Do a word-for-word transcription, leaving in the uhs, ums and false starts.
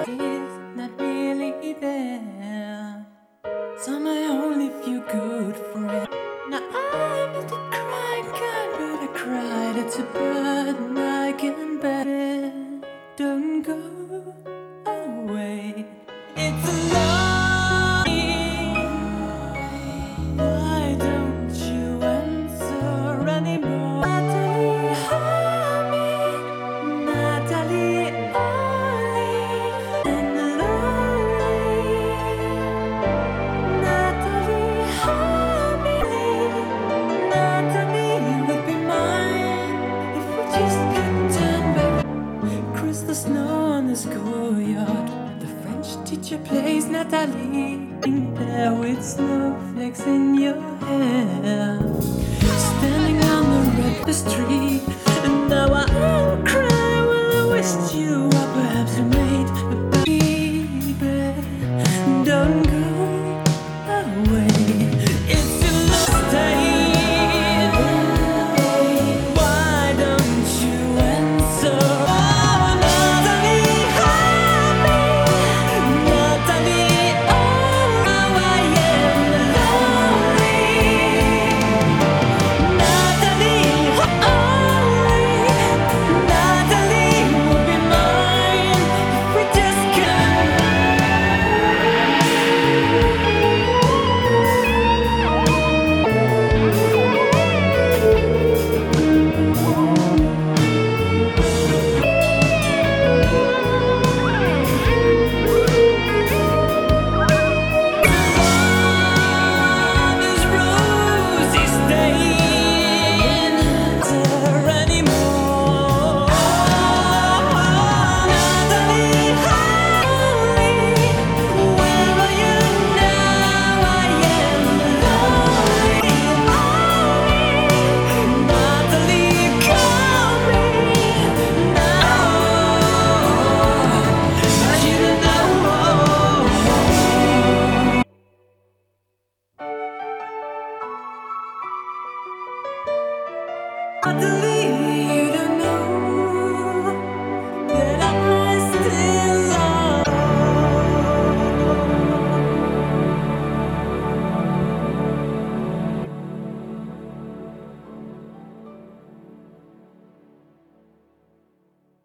is not really there. So my only few good friends. Now I'm not a crying kind, but I cried. It's a burden I can bear. Don't go away. It's a love. Why don't you answer anymore? Natalie, honey, Natalie, only and lonely. Natalie, honey, Natalie would be mine if we just could turn back. Cross the snow on the schoolyard. The French teacher plays Natalie. In there with snowflakes in your hair. Standing on the red street. And now I'll cry. Well, I wished you